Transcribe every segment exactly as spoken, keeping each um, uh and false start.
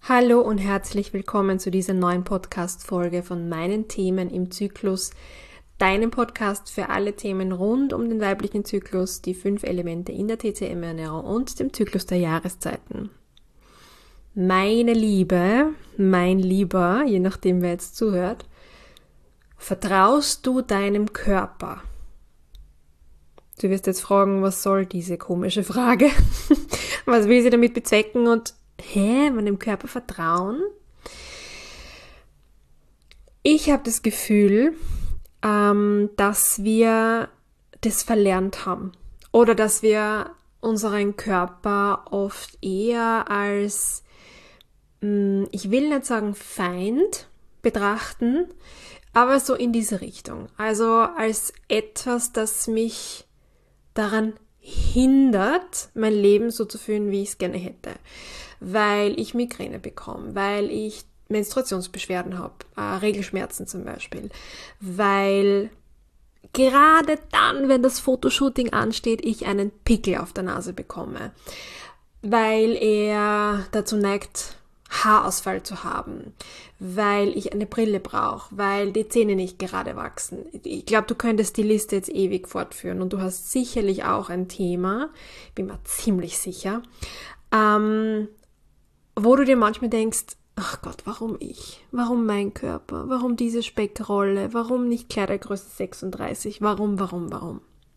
Hallo und herzlich willkommen zu dieser neuen Podcast-Folge von meinen Themen im Zyklus, deinem Podcast für alle Themen rund um den weiblichen Zyklus, die fünf Elemente in der T C M-Ernährung und dem Zyklus der Jahreszeiten. Meine Liebe, mein Lieber, je nachdem wer jetzt zuhört, vertraust du deinem Körper? Du wirst jetzt fragen, was soll diese komische Frage? Was will sie damit bezwecken und hä, meinem Körper vertrauen? Ich habe das Gefühl, ähm, dass wir das verlernt haben oder dass wir unseren Körper oft eher als, mh, ich will nicht sagen Feind betrachten, aber so in diese Richtung. Also als etwas, das mich daran hindert, mein Leben so zu führen, wie ich es gerne hätte. Weil ich Migräne bekomme, weil ich Menstruationsbeschwerden habe, äh, Regelschmerzen zum Beispiel, weil gerade dann, wenn das Fotoshooting ansteht, ich einen Pickel auf der Nase bekomme, weil er dazu neigt, Haarausfall zu haben, weil ich eine Brille brauche, weil die Zähne nicht gerade wachsen. Ich glaube, du könntest die Liste jetzt ewig fortführen und du hast sicherlich auch ein Thema, bin mir ziemlich sicher, ähm, wo du dir manchmal denkst, ach Gott, warum ich? Warum mein Körper? Warum diese Speckrolle? Warum nicht Kleidergröße sechsunddreißig? Warum, warum, warum?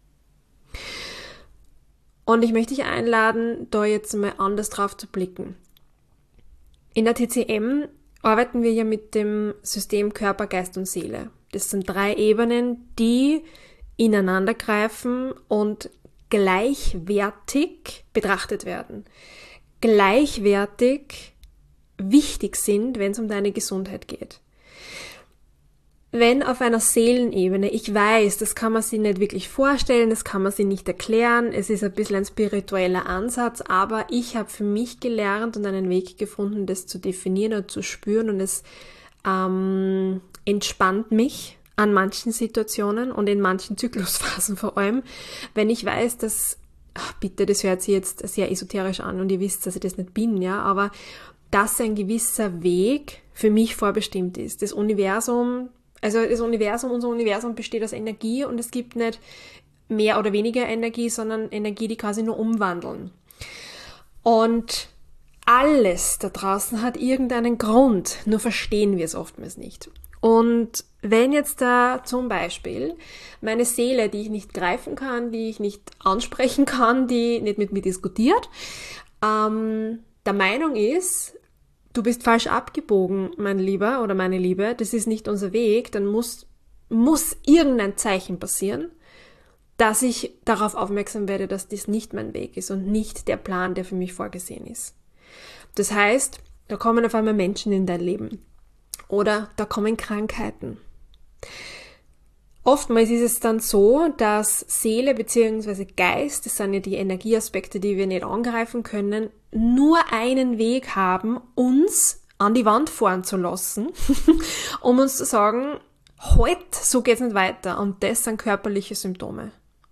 Und ich möchte dich einladen, da jetzt mal anders drauf zu blicken. In der T C M arbeiten wir ja mit dem System Körper, Geist und Seele. Das sind drei Ebenen, die ineinander greifen und gleichwertig betrachtet werden. Gleichwertig wichtig sind, wenn es um deine Gesundheit geht. Wenn auf einer Seelenebene, ich weiß, das kann man sich nicht wirklich vorstellen, das kann man sich nicht erklären, es ist ein bisschen ein spiritueller Ansatz, aber ich habe für mich gelernt und einen Weg gefunden, das zu definieren und zu spüren und es ähm, entspannt mich an manchen Situationen und in manchen Zyklusphasen vor allem, wenn ich weiß, dass, ach bitte, das hört sich jetzt sehr esoterisch an und ihr wisst, dass ich das nicht bin, ja, aber dass ein gewisser Weg für mich vorbestimmt ist. Das Universum, also das Universum, unser Universum besteht aus Energie und es gibt nicht mehr oder weniger Energie, sondern Energie, die kann sich nur umwandeln. Und alles da draußen hat irgendeinen Grund, nur verstehen wir es oftmals nicht. Und wenn jetzt da zum Beispiel meine Seele, die ich nicht greifen kann, die ich nicht ansprechen kann, die nicht mit mir diskutiert, ähm, der Meinung ist, du bist falsch abgebogen, mein Lieber oder meine Liebe, das ist nicht unser Weg, dann muss, muss irgendein Zeichen passieren, dass ich darauf aufmerksam werde, dass das nicht mein Weg ist und nicht der Plan, der für mich vorgesehen ist. Das heißt, da kommen auf einmal Menschen in dein Leben oder da kommen Krankheiten. Oftmals ist es dann so, dass Seele bzw. Geist, das sind ja die Energieaspekte, die wir nicht angreifen können, nur einen Weg haben, uns an die Wand fahren zu lassen, um uns zu sagen, halt, so geht's nicht weiter. Und das sind körperliche Symptome.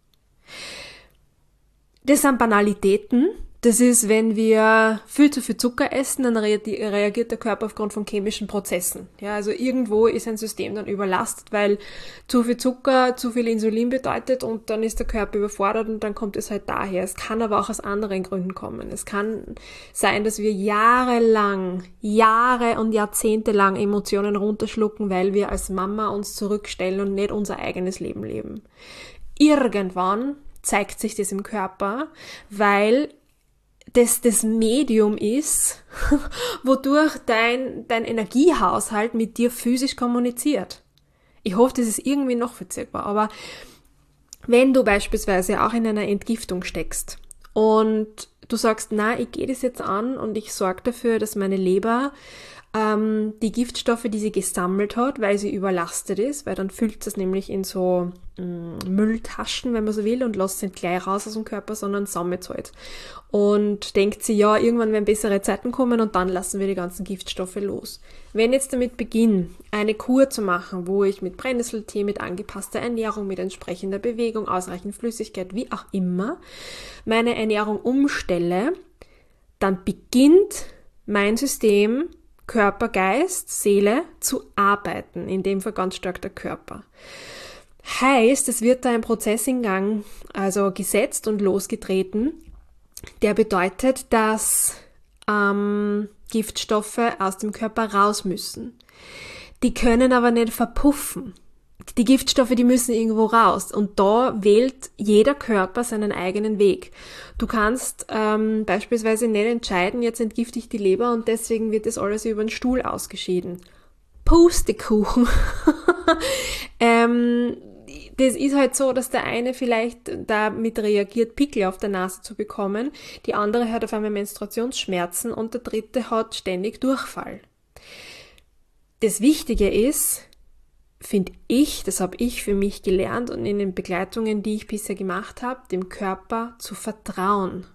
Das sind Banalitäten. Das ist, wenn wir viel zu viel Zucker essen, dann reagiert der Körper aufgrund von chemischen Prozessen. Ja, also irgendwo ist ein System dann überlastet, weil zu viel Zucker, zu viel Insulin bedeutet und dann ist der Körper überfordert und dann kommt es halt daher. Es kann aber auch aus anderen Gründen kommen. Es kann sein, dass wir jahrelang, Jahre und Jahrzehnte lang Emotionen runterschlucken, weil wir als Mama uns zurückstellen und nicht unser eigenes Leben leben. Irgendwann zeigt sich das im Körper, weil das das Medium ist, wodurch dein, dein Energiehaushalt mit dir physisch kommuniziert. Ich hoffe, das ist irgendwie noch verzeihbar, aber wenn du beispielsweise auch in einer Entgiftung steckst und du sagst, na, ich gehe das jetzt an und ich sorge dafür, dass meine Leber ähm, die Giftstoffe, die sie gesammelt hat, weil sie überlastet ist, weil dann füllt es nämlich in so mh, Mülltaschen, wenn man so will, und lässt es nicht gleich raus aus dem Körper, sondern sammelt es halt. Und denkt sie, ja, irgendwann werden bessere Zeiten kommen und dann lassen wir die ganzen Giftstoffe los. Wenn jetzt damit beginne, eine Kur zu machen, wo ich mit Brennnesseltee, mit angepasster Ernährung, mit entsprechender Bewegung, ausreichend Flüssigkeit, wie auch immer, meine Ernährung umstelle, dann beginnt mein System, Körper, Geist, Seele zu arbeiten, in dem Fall ganz stark der Körper. Heißt, es wird da ein Prozess in Gang, also gesetzt und losgetreten, der bedeutet, dass ähm, Giftstoffe aus dem Körper raus müssen. Die können aber nicht verpuffen. Die Giftstoffe, die müssen irgendwo raus. Und da wählt jeder Körper seinen eigenen Weg. Du kannst ähm, beispielsweise nicht entscheiden, jetzt entgifte ich die Leber und deswegen wird das alles über den Stuhl ausgeschieden. Pustekuchen. ähm, das ist halt so, dass der eine vielleicht damit reagiert, Pickel auf der Nase zu bekommen, die andere hat auf einmal Menstruationsschmerzen und der dritte hat ständig Durchfall. Das Wichtige ist, finde ich, das habe ich für mich gelernt und in den Begleitungen, die ich bisher gemacht habe, dem Körper zu vertrauen.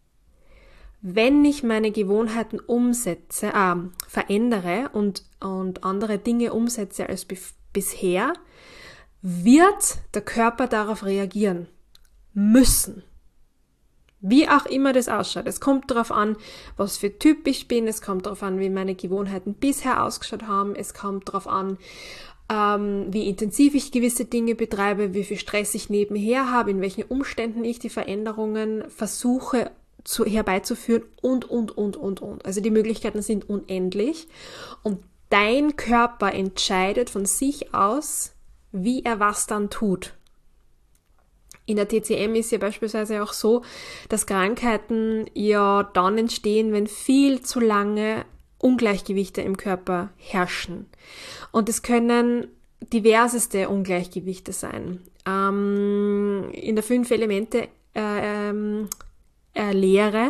Wenn ich meine Gewohnheiten umsetze, äh, verändere und, und andere Dinge umsetze als be- bisher, wird der Körper darauf reagieren müssen. Wie auch immer das ausschaut. Es kommt darauf an, was für Typ ich bin. Es kommt darauf an, wie meine Gewohnheiten bisher ausgeschaut haben. Es kommt darauf an, ähm, wie intensiv ich gewisse Dinge betreibe, wie viel Stress ich nebenher habe, in welchen Umständen ich die Veränderungen versuche zu, herbeizuführen und, und, und, und, und. Also die Möglichkeiten sind unendlich. Und dein Körper entscheidet von sich aus, wie er was dann tut. In der T C M ist ja beispielsweise auch so, dass Krankheiten ja dann entstehen, wenn viel zu lange Ungleichgewichte im Körper herrschen. Und es können diverseste Ungleichgewichte sein. Ähm, in der Fünf-Elemente äh, ähm, äh, Lehre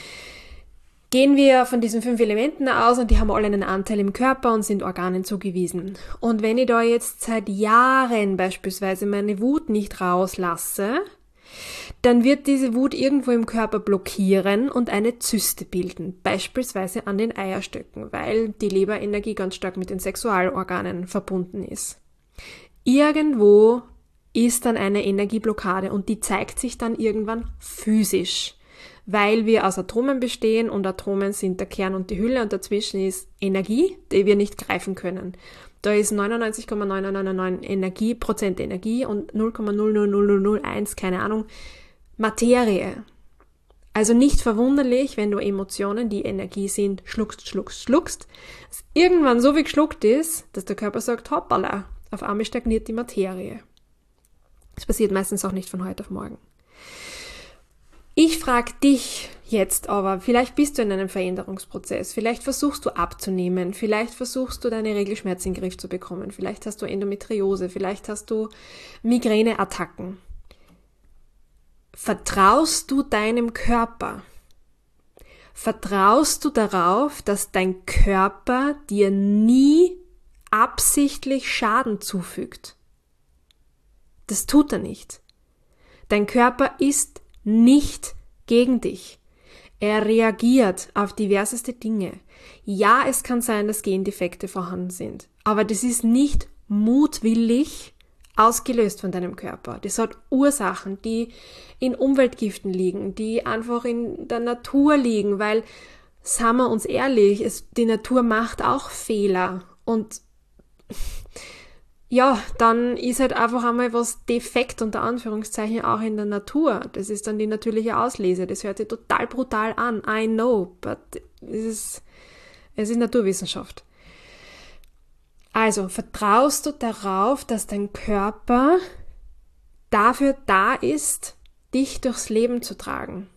gehen wir von diesen fünf Elementen aus und die haben alle einen Anteil im Körper und sind Organen zugewiesen. Und wenn ich da jetzt seit Jahren beispielsweise meine Wut nicht rauslasse, dann wird diese Wut irgendwo im Körper blockieren und eine Zyste bilden, beispielsweise an den Eierstöcken, weil die Leberenergie ganz stark mit den Sexualorganen verbunden ist. Irgendwo ist dann eine Energieblockade und die zeigt sich dann irgendwann physisch, weil wir aus Atomen bestehen und Atomen sind der Kern und die Hülle und dazwischen ist Energie, die wir nicht greifen können. Da ist neunundneunzig Komma neun neun neun neun Energie, Prozent Energie und null Komma null null null null eins, keine Ahnung, Materie. Also nicht verwunderlich, wenn du Emotionen, die Energie sind, schluckst, schluckst, schluckst, dass irgendwann so viel geschluckt ist, dass der Körper sagt, hoppala, auf einmal stagniert die Materie. Das passiert meistens auch nicht von heute auf morgen. Ich frage dich jetzt aber, vielleicht bist du in einem Veränderungsprozess, vielleicht versuchst du abzunehmen, vielleicht versuchst du deine Regelschmerzen in den Griff zu bekommen, vielleicht hast du Endometriose, vielleicht hast du Migräneattacken. Vertraust du deinem Körper? Vertraust du darauf, dass dein Körper dir nie absichtlich Schaden zufügt? Das tut er nicht. Dein Körper ist nicht gegen dich. Er reagiert auf diverseste Dinge. Ja, es kann sein, dass Gendefekte vorhanden sind, aber das ist nicht mutwillig ausgelöst von deinem Körper. Das hat Ursachen, die in Umweltgiften liegen, die einfach in der Natur liegen, weil, sagen wir uns ehrlich, es, die Natur macht auch Fehler und ja, dann ist halt einfach einmal was defekt, unter Anführungszeichen, auch in der Natur. Das ist dann die natürliche Auslese. Das hört sich total brutal an. I know, but es ist, es ist Naturwissenschaft. Also, vertraust du darauf, dass dein Körper dafür da ist, dich durchs Leben zu tragen?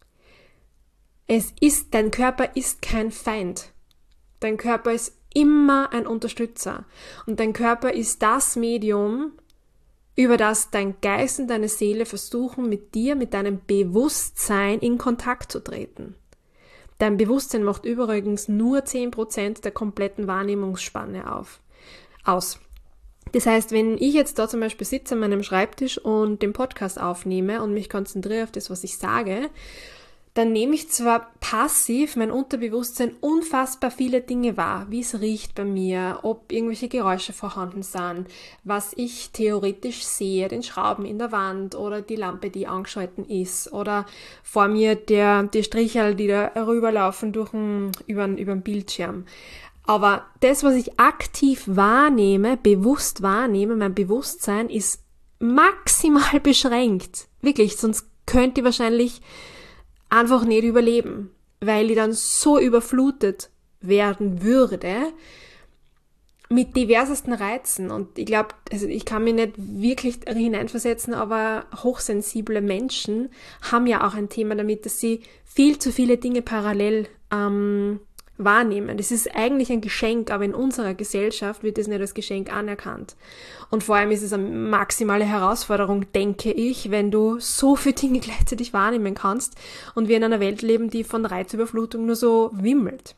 Es ist, dein Körper ist kein Feind. Dein Körper ist immer ein Unterstützer. Und dein Körper ist das Medium, über das dein Geist und deine Seele versuchen, mit dir, mit deinem Bewusstsein in Kontakt zu treten. Dein Bewusstsein macht übrigens nur zehn Prozent der kompletten Wahrnehmungsspanne auf, aus. Das heißt, wenn ich jetzt da zum Beispiel sitze an meinem Schreibtisch und den Podcast aufnehme und mich konzentriere auf das, was ich sage, dann nehme ich zwar passiv mein Unterbewusstsein unfassbar viele Dinge wahr, wie es riecht bei mir, ob irgendwelche Geräusche vorhanden sind, was ich theoretisch sehe, den Schrauben in der Wand oder die Lampe, die angeschalten ist oder vor mir der, die Stricherl, die da rüberlaufen durch den, über, über den Bildschirm. Aber das, was ich aktiv wahrnehme, bewusst wahrnehme, mein Bewusstsein ist maximal beschränkt. Wirklich, sonst könnte ich wahrscheinlich einfach nicht überleben, weil ich dann so überflutet werden würde mit diversesten Reizen. Und ich glaube, also ich kann mich nicht wirklich hineinversetzen, aber hochsensible Menschen haben ja auch ein Thema damit, dass sie viel zu viele Dinge parallel ähm, wahrnehmen. Das ist eigentlich ein Geschenk, aber in unserer Gesellschaft wird das nicht als Geschenk anerkannt. Und vor allem ist es eine maximale Herausforderung, denke ich, wenn du so viele Dinge gleichzeitig wahrnehmen kannst und wir in einer Welt leben, die von Reizüberflutung nur so wimmelt.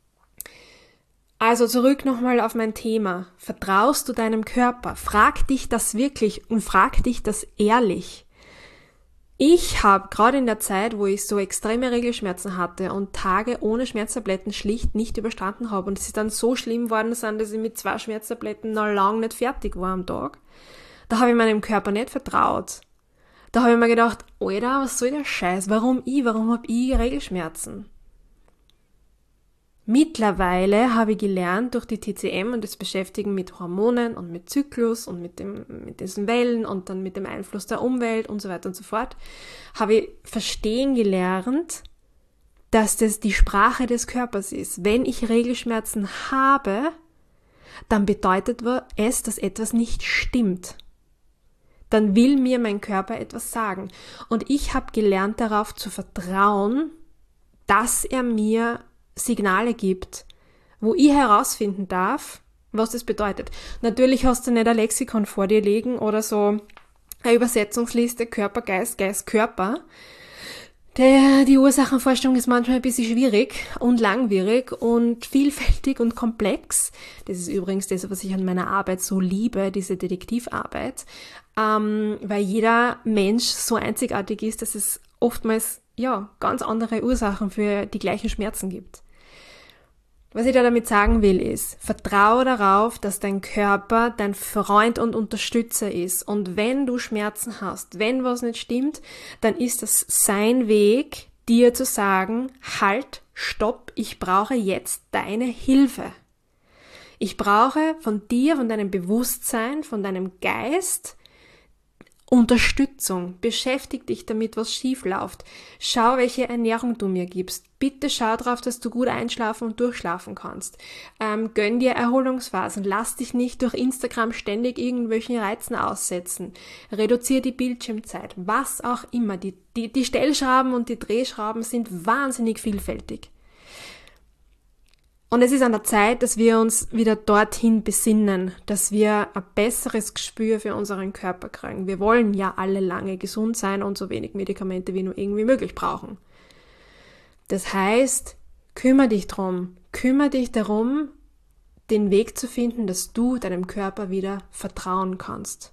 Also zurück nochmal auf mein Thema. Vertraust du deinem Körper? Frag dich das wirklich und frag dich das ehrlich. Ich habe gerade in der Zeit, wo ich so extreme Regelschmerzen hatte und Tage ohne Schmerztabletten schlicht nicht überstanden habe und es ist dann so schlimm worden sind, dass ich mit zwei Schmerztabletten noch lange nicht fertig war am Tag, da habe ich meinem Körper nicht vertraut. Da habe ich mir gedacht, Alter, was soll der Scheiß? Warum ich? Warum habe ich Regelschmerzen? Mittlerweile habe ich gelernt durch die T C M und das Beschäftigen mit Hormonen und mit Zyklus und mit dem, mit diesen Wellen und dann mit dem Einfluss der Umwelt und so weiter und so fort, habe ich verstehen gelernt, dass das die Sprache des Körpers ist. Wenn ich Regelschmerzen habe, dann bedeutet es, dass etwas nicht stimmt. Dann will mir mein Körper etwas sagen. Und ich habe gelernt, darauf zu vertrauen, dass er mir Signale gibt, wo ich herausfinden darf, was das bedeutet. Natürlich hast du nicht ein Lexikon vor dir liegen oder so eine Übersetzungsliste Körper, Geist, Geist, Körper. Der, die Ursachenforschung ist manchmal ein bisschen schwierig und langwierig und vielfältig und komplex. Das ist übrigens das, was ich an meiner Arbeit so liebe, diese Detektivarbeit, ähm, weil jeder Mensch so einzigartig ist, dass es oftmals ja ganz andere Ursachen für die gleichen Schmerzen gibt. Was ich da damit sagen will, ist, vertraue darauf, dass dein Körper dein Freund und Unterstützer ist. Und wenn du Schmerzen hast, wenn was nicht stimmt, dann ist das sein Weg, dir zu sagen, halt, stopp, ich brauche jetzt deine Hilfe. Ich brauche von dir, von deinem Bewusstsein, von deinem Geist Unterstützung. Beschäftig dich damit, was schief läuft. Schau, welche Ernährung du mir gibst. Bitte schau drauf, dass du gut einschlafen und durchschlafen kannst. Ähm, gönn dir Erholungsphasen. Lass dich nicht durch Instagram ständig irgendwelchen Reizen aussetzen. Reduziere die Bildschirmzeit. Was auch immer. Die, die, die Stellschrauben und die Drehschrauben sind wahnsinnig vielfältig. Und es ist an der Zeit, dass wir uns wieder dorthin besinnen, dass wir ein besseres Gespür für unseren Körper kriegen. Wir wollen ja alle lange gesund sein und so wenig Medikamente wie nur irgendwie möglich brauchen. Das heißt, kümmere dich drum, kümmere dich darum, den Weg zu finden, dass du deinem Körper wieder vertrauen kannst.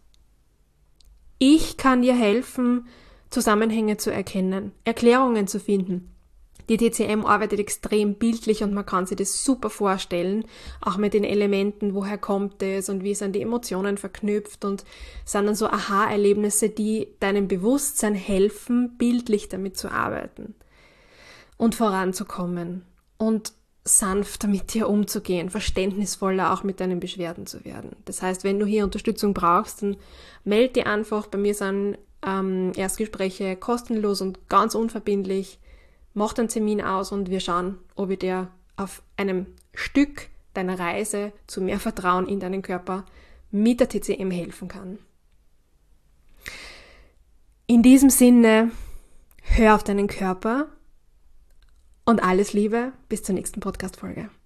Ich kann dir helfen, Zusammenhänge zu erkennen, Erklärungen zu finden. Die T C M arbeitet extrem bildlich und man kann sich das super vorstellen, auch mit den Elementen, woher kommt es und wie sind die Emotionen verknüpft und sind dann so Aha-Erlebnisse, die deinem Bewusstsein helfen, bildlich damit zu arbeiten und voranzukommen und sanfter mit dir umzugehen, verständnisvoller auch mit deinen Beschwerden zu werden. Das heißt, wenn du hier Unterstützung brauchst, dann melde dich einfach. Bei mir sind ähm, Erstgespräche kostenlos und ganz unverbindlich. Mach einen Termin aus und wir schauen, ob ich dir auf einem Stück deiner Reise zu mehr Vertrauen in deinen Körper mit der T C M helfen kann. In diesem Sinne, hör auf deinen Körper und alles Liebe, bis zur nächsten Podcast-Folge.